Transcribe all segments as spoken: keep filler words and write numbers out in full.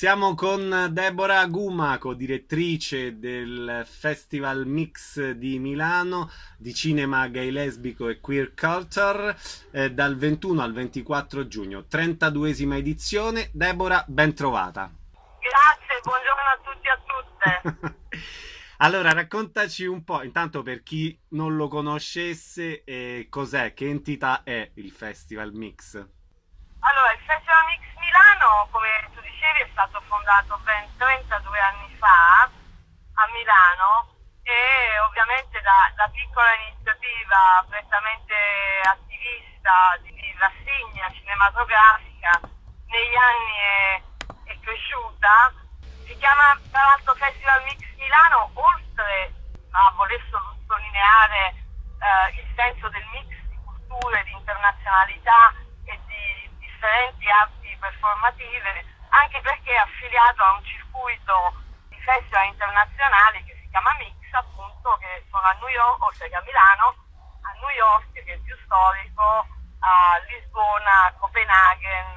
Siamo con Deborah Gumaco, direttrice del Festival Mix di Milano di cinema gay, lesbico e queer culture, eh, dal ventuno al ventiquattro giugno, trentaduesima edizione. Deborah, ben trovata. Grazie, buongiorno a tutti e a tutte. Allora, raccontaci un po', intanto per chi non lo conoscesse, eh, cos'è, che entità è il Festival Mix? Allora, il Festival Mix Milano, come tu dicevi, è stato fondato ben trentadue anni fa a Milano e ovviamente da, da piccola iniziativa prettamente attivista di, di rassegna cinematografica, negli anni è, è cresciuta. Si chiama tra l'altro Festival Mix Milano, oltre a voler sottolineare eh, il senso del mix di culture, di internazionalità e di differenti arti performative, anche perché è affiliato a un circuito di festival internazionali che si chiama Mix, appunto, che sono a New York, oltre che a Milano, a New York, che è il più storico, a Lisbona, a Copenaghen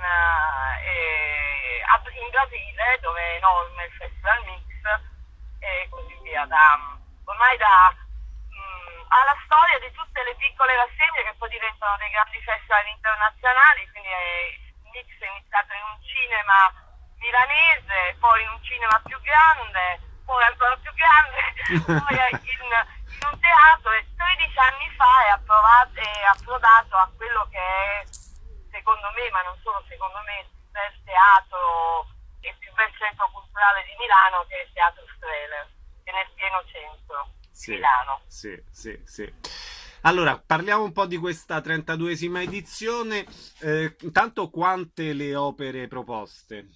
eh, e in Brasile, dove è enorme il Festival Mix, e così via. Da, ormai da mh, alla storia di tutte le piccole rassegne che poi diventano dei grandi festival internazionali, quindi è, il Mix è iniziato in un cinema milanese, poi in un cinema più grande, poi ancora più grande, poi in, in un teatro, e tredici anni fa è, approvato, è approdato a quello che è, secondo me, ma non solo secondo me, il più bel teatro e il più bel centro culturale di Milano, che è il Teatro Strehler, che è nel pieno centro Sì, di Milano. sì, sì, sì. Allora, parliamo un po' di questa trentaduesima edizione. Eh, intanto, quante le opere proposte?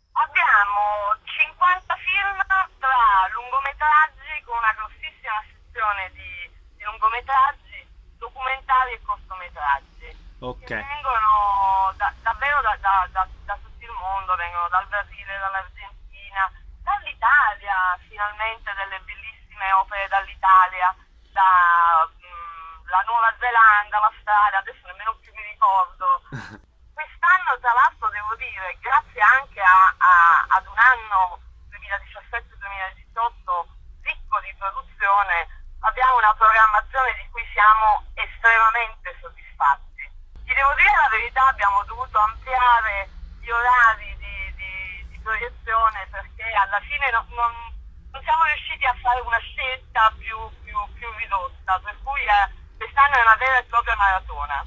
Abbiamo cinquanta film tra lungometraggi, con una grossissima sezione di, di lungometraggi, documentari e cortometraggi, Ok. che vengono da, davvero da, da, da, da tutto il mondo, vengono dal Brasile, dall'Argentina, dall'Italia, finalmente delle bellissime opere dall'Italia, da mh, la Nuova Zelanda, l'Australia, adesso nemmeno più mi ricordo. Quest'anno, tra l'altro, devo dire, grazie anche a, a, ad un anno duemiladiciassette duemiladiciotto ricco di produzione, abbiamo una programmazione di cui siamo estremamente soddisfatti. Ti devo dire la verità, abbiamo dovuto ampliare gli orari di, di, di proiezione, perché alla fine non, non, non siamo riusciti a fare una scelta più, più, più ridotta, per cui eh, quest'anno è una vera e propria maratona.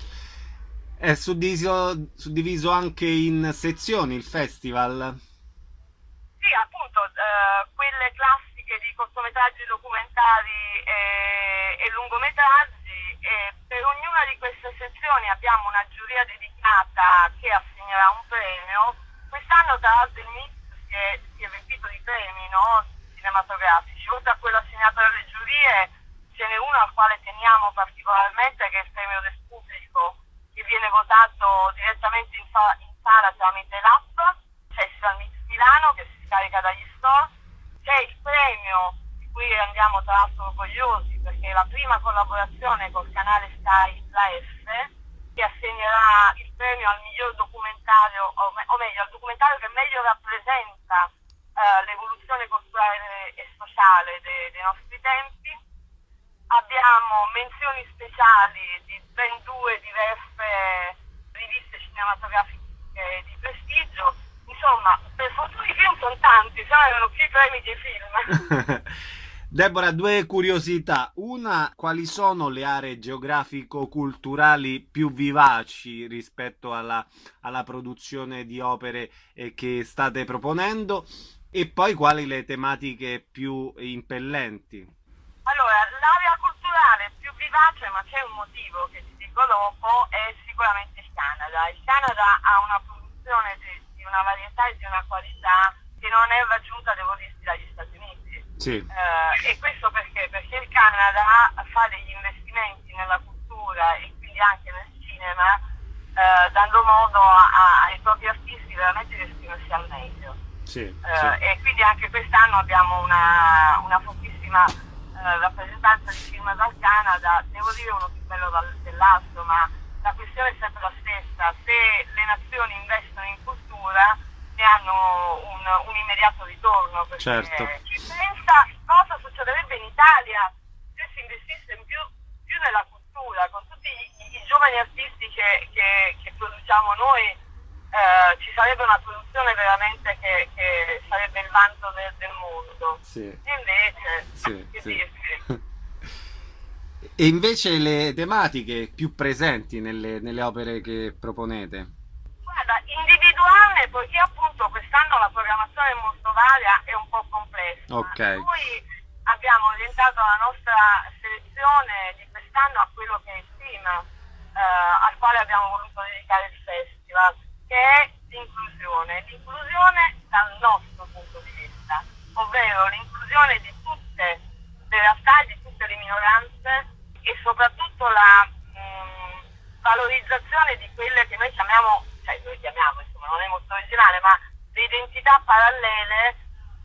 È suddiviso, suddiviso anche in sezioni il festival? Sì, appunto, eh, quelle classiche di cortometraggi, documentari e, e lungometraggi, e per ognuna di queste sezioni abbiamo una giuria dedicata che assegnerà un premio. Quest'anno, tra l'altro, il Mix si è, si è riempito di premi, no? Cinematografici. Oltre a quello assegnato dalle giurie, ce n'è uno al quale teniamo particolarmente, che è il premio del pubblico, che viene votato direttamente in, fa- in sala tramite l'app Festival Mix Milano, che si scarica dagli store. C'è il premio di cui andiamo tra l'altro orgogliosi, perché è la prima collaborazione col canale Sky La F, che assegnerà il premio al miglior documentario, o, me- o meglio al documentario che meglio rappresenta eh, l'evoluzione culturale e sociale de- dei nostri tempi. Abbiamo menzioni speciali di ben due diverse riviste cinematografiche di prestigio. Insomma, per fortuna i film sono tanti, se no erano più i premi dei film. Deborah, due curiosità. Una, quali sono le aree geografico-culturali più vivaci rispetto alla, alla produzione di opere eh, che state proponendo? E poi quali le tematiche più impellenti? Allora, l'area culturale più vivace, ma c'è un motivo che ti dico dopo, è sicuramente il Canada. Il Canada ha una produzione di, di una varietà e di una qualità che non è raggiunta, devo dirti, dagli Stati Uniti. Sì. Eh, e questo perché? Perché il Canada fa degli investimenti nella cultura e quindi anche nel cinema, eh, dando modo a, a, ai propri artisti veramente di esprimersi al meglio. Sì, Eh, sì. E quindi anche quest'anno abbiamo una, una fortissima eh, rappresentanza di film dal Canada, devo dire uno più bello dal, dell'altro, ma la questione è sempre la stessa: se le nazioni investono in cultura, ne hanno un, un immediato ritorno, perché Certo. chi pensa cosa succederebbe in Italia se si investisse in più, più nella cultura, con tutti i, i giovani artisti che, che, che produciamo noi, eh, ci sarebbe una produzione veramente che, che sarebbe il vanto del, del mondo. Sì. E invece, Sì, che sì. dirti? E invece le tematiche più presenti nelle, nelle opere che proponete? Guarda, individuarne, poiché appunto quest'anno la programmazione è molto varia e un po' complessa. Ok. Noi abbiamo orientato la nostra selezione di quest'anno a quello che è il tema eh, al quale abbiamo voluto dedicare il festival, che è l'inclusione. L'inclusione dal nostro punto di vista, ovvero l'inclusione di tutte le realtà, di tutte le minoranze e soprattutto la mh, valorizzazione di quelle che noi chiamiamo, cioè noi chiamiamo, insomma non è molto originale, ma le identità parallele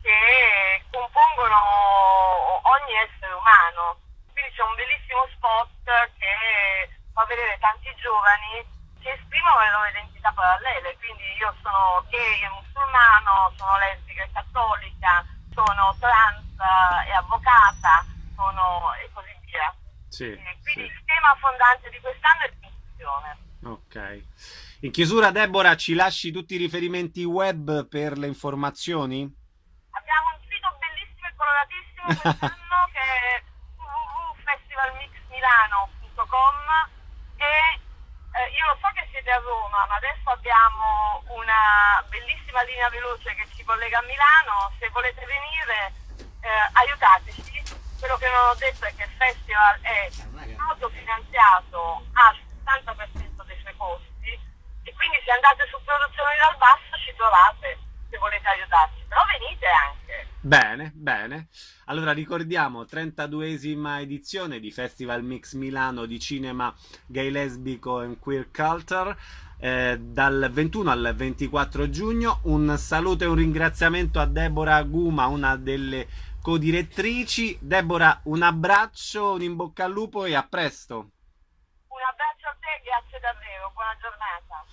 che compongono ogni essere umano. Quindi c'è un bellissimo spot che fa vedere tanti giovani che esprimono le loro identità parallele, quindi io sono gay e musulmano, sono lesbica e cattolica, sono trans e avvocata, sono e così via. Sì, E quindi sì. il tema fondante di quest'anno è l'inclusione. Ok. In chiusura, Deborah, ci lasci tutti i riferimenti web per le informazioni? Abbiamo un sito bellissimo e coloratissimo quest'anno che è w w w punto festival mix milano punto com e eh, io lo so che siete a Roma, ma adesso abbiamo una bellissima linea veloce che ci collega a Milano. Se volete venire, eh, aiutateci. Quello che non ho detto è che il festival è autofinanziato al settanta per cento dei suoi costi e quindi se andate su Produzioni dal Basso ci trovate se volete aiutarci, però venite anche. Bene, bene. Allora ricordiamo, trentaduesima edizione di Festival Mix Milano di cinema gay, lesbico e queer culture, eh, dal ventuno al ventiquattro giugno. Un saluto e un ringraziamento a Deborah Guma, una delle codirettrici. Deborah, un abbraccio, un in bocca al lupo e a presto. Un abbraccio a te e grazie davvero, buona giornata.